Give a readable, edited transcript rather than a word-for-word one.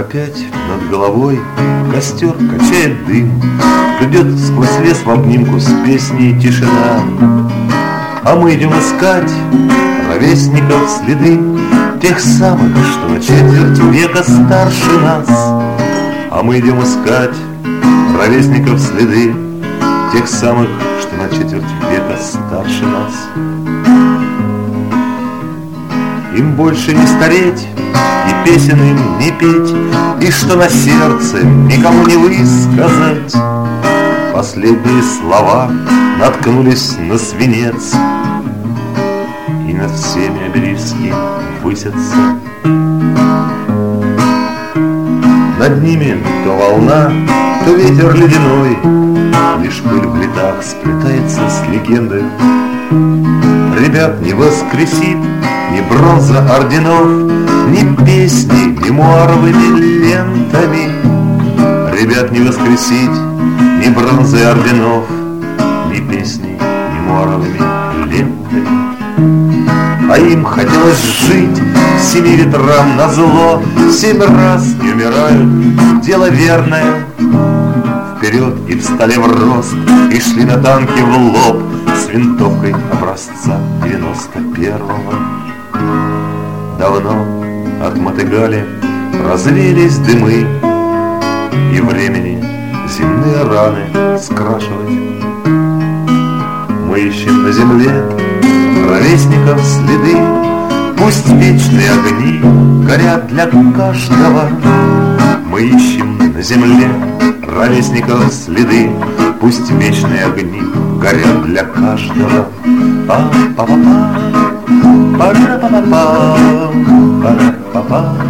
опять над головой костер качает дым, идет сквозь лес в обнимку с песней тишина. А мы идем искать ровесников следы, тех самых, что на четверть века старше нас. А мы идем искать ровесников следы, тех самых, что на четверть века старше нас. Им больше не стареть, и песен им не петь, и что на сердце никому не высказать. Последние слова наткнулись на свинец, и над всеми обелиски высятся. Над ними то волна, то ветер ледяной, лишь пыль в летах сплетается с легендой. Ребят не воскресит ни бронза орденов, ни песни мемуаровыми лентами. Ребят не воскресить ни бронзы орденов, ни песни мемуаровыми лентами. А им хотелось жить семи ветрам назло, 7 раз не умирают, дело верное. Вперед и встали в рост, и шли на танке в лоб с винтовкой образца 91-го. Давно от Мотыгали развеялись дымы, и времени земные раны скрашивать. Мы ищем на земле ровесников следы, пусть вечные огни горят для каждого. Мы ищем на земле ровесников следы, пусть вечные огни горят для каждого. Па-па-па-па, па-па-па-па, па-па-па-па.